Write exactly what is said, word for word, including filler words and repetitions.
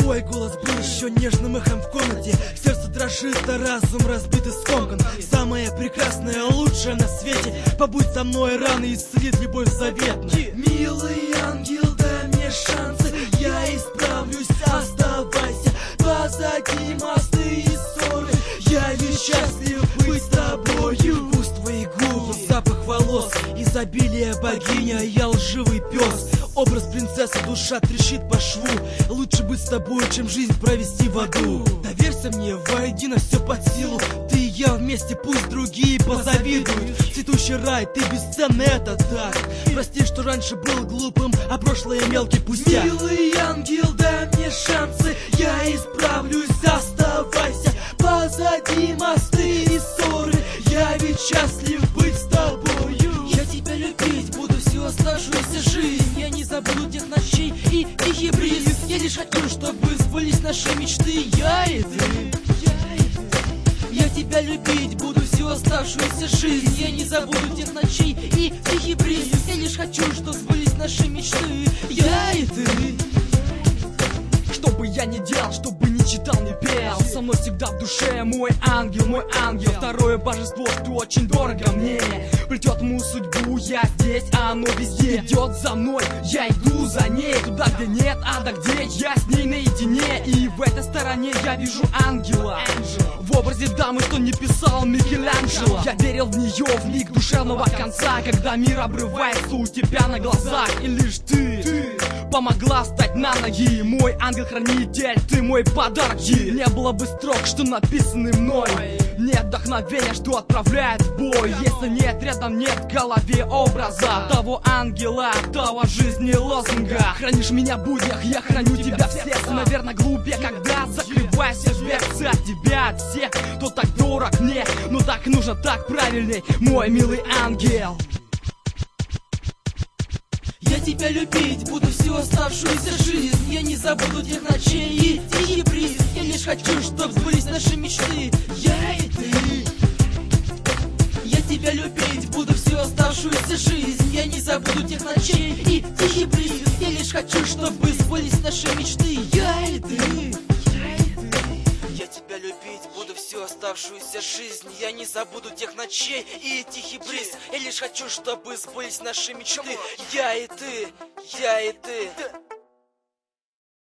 Твой голос был еще нежным эхом в комнате. Сердце дрожит, а разум разбит и скомкан. Самое прекрасное, лучшее на свете. Побудь со мной рано и исцелит любовь заветную. Милый ангел, дай мне шансы, я исправлюсь, оставайся. Позади мосты и ссоры, я ведь счастлив быть с тобою. Вкус твоих губ, запах волос, изобилие богиня, я лживый пес. Образ принцессы, душа трещит по шву. Лучше быть с тобой, чем жизнь провести в аду. Доверься мне, воедино все под силу. Ты и я вместе, пусть другие позавидуют. Цветущий рай, ты бесценный, это так. Прости, что раньше был глупым, а прошлое мелкий пустяк. Милый ангел, дай мне шансы, я исправлюсь, оставайся. Позади мосты и ссоры, я ведь счастлив быть с тобою. Я тебя любить буду всю оставшуюся жизнь. Я не забуду тех ночей и тихий бриз. Я лишь хочу, чтобы сбылись наши мечты. Я и ты, я тебя любить буду всю оставшуюся жизнь. Я не забуду тех ночей и тихий бриз. Я лишь хочу, чтобы сбылись наши мечты. Я и ты. Что бы я ни делал, что бы ни читал, не пел, со мной всегда в душе мой ангел, мой ангел. Второе божество, что очень дорого мне. Плетет мою судьбу, я здесь, а оно везде. Идет за мной, я иду за ней. Туда, где нет ада, где я с ней наедине. И в этой стороне я вижу ангела, в образе дамы, что не писал Микеланджело. Я верил в нее в миг душевного конца, когда мир обрывается у тебя на глазах. И лишь ты, ты помогла встать на ноги. Мой ангел-хранитель, ты мой подарок. Не было бы строк, что написаны мной. Нет вдохновения, что отправляет в бой. Если нет рядом, нет в голове образа того ангела, того жизни лозунга. Хранишь меня в буднях, я храню тебя в сердце. Наверное, глупее, когда закрываюсь в дверце от тебя, от всех, кто так дорог мне. Но так нужно, так правильней, мой милый ангел. Я тебя любить буду всю оставшуюся жизнь. Я не забуду тех ночей и тихий бриз. Я лишь хочу, чтоб сбылись наши мечты. Я и ты. Я тебя любить буду всю оставшуюся жизнь. Я не забуду тех ночей и тихий бриз. Я лишь хочу, чтобы сбылись наши мечты. Я и ты. Я тебя любить буду всю оставшуюся жизнь. Я не забуду тех ночей и тихий бриз. Я лишь хочу, чтобы сбылись наши мечты. Я и ты, я и ты.